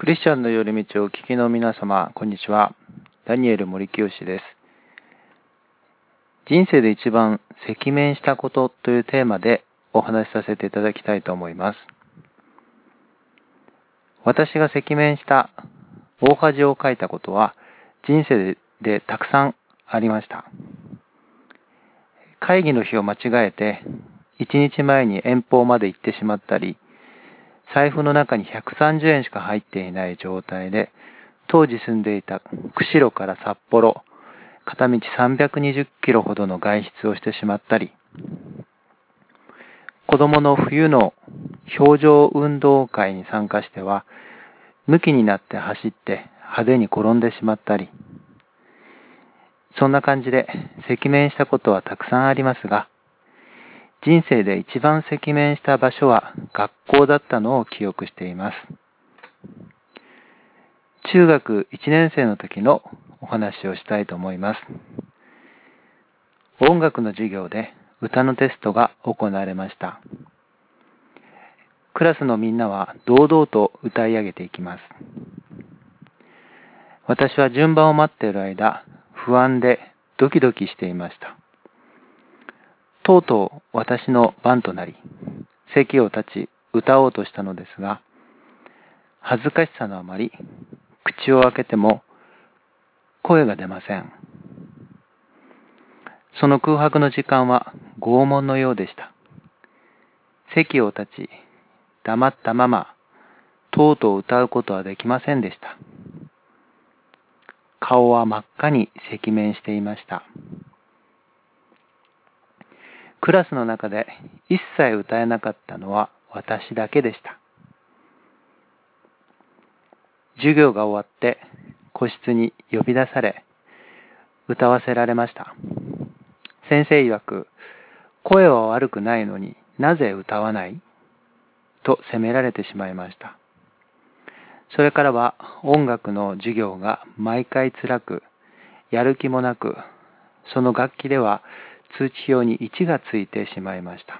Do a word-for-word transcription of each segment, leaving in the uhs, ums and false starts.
クリスチャンの寄り道をお聞きの皆様、こんにちは。ダニエル森清です。人生で一番赤面したことというテーマでお話しさせていただきたいと思います。私が赤面した大恥をかいたことは人生でたくさんありました。会議の日を間違えて一日前に遠方まで行ってしまったり、財布の中にひゃくさんじゅうえんしか入っていない状態で、当時住んでいた釧路から札幌、片道さんびゃくにじゅっキロほどの外出をしてしまったり、子供の冬の氷上運動会に参加しては、向きになって走って派手に転んでしまったり、そんな感じで赤面したことはたくさんありますが、人生で一番赤面した場所は学校だったのを記憶しています。中学いちねん生の時のお話をしたいと思います。音楽の授業で歌のテストが行われました。クラスのみんなは堂々と歌い上げていきます。私は順番を待っている間、不安でドキドキしていました。とうとう私の番となり、席を立ち歌おうとしたのですが、恥ずかしさのあまり、口を開けても声が出ません。その空白の時間は拷問のようでした。席を立ち、黙ったまま、とうとう歌うことはできませんでした。顔は真っ赤に赤面していました。クラスの中で一切歌えなかったのは私だけでした。授業が終わって個室に呼び出され、歌わせられました。先生曰く、声は悪くないのになぜ歌わないと責められてしまいました。それからは音楽の授業が毎回辛く、やる気もなく、その楽器では通知表にいちがついてしまいました。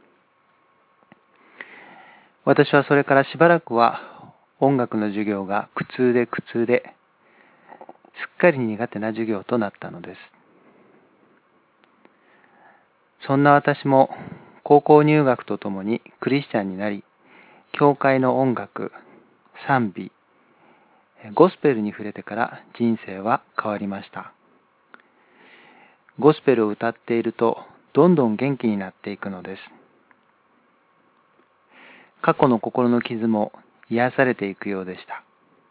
私はそれからしばらくは音楽の授業が苦痛で苦痛で、すっかり苦手な授業となったのです。そんな私も高校入学とともにクリスチャンになり、教会の音楽、賛美、ゴスペルに触れてから人生は変わりました。ゴスペルを歌っているとどんどん元気になっていくのです。過去の心の傷も癒されていくようでした。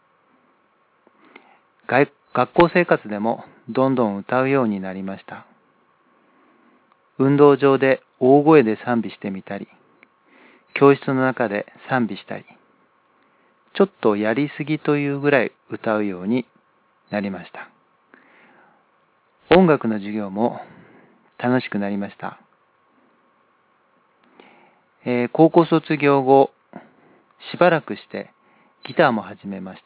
学校生活でもどんどん歌うようになりました。運動場で大声で賛美してみたり、教室の中で賛美したり、ちょっとやりすぎというぐらい歌うようになりました。音楽の授業も楽しくなりました。えー、高校卒業後、しばらくしてギターも始めました。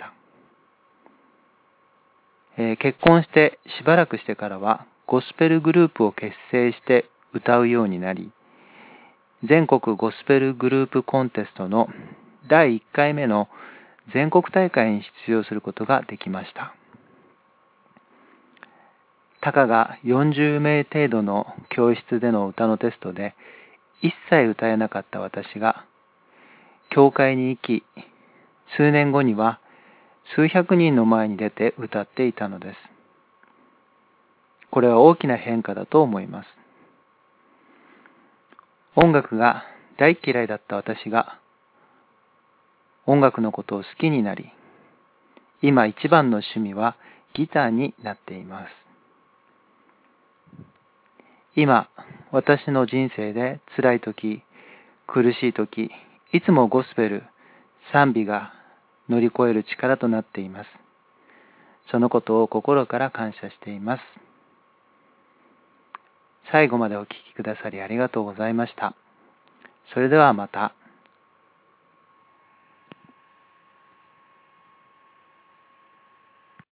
えー、結婚してしばらくしてからはゴスペルグループを結成して歌うようになり、全国ゴスペルグループコンテストのだいいっかいめの全国大会に出場することができました。たかがよんじゅうめい程度の教室での歌のテストで一切歌えなかった私が、教会に行き、数年後には数百人の前に出て歌っていたのです。これは大きな変化だと思います。音楽が大嫌いだった私が、音楽のことを好きになり、今一番の趣味はギターになっています。今、私の人生で辛い時、苦しい時、いつもゴスペル、賛美が乗り越える力となっています。そのことを心から感謝しています。最後までお聞きくださりありがとうございました。それではまた。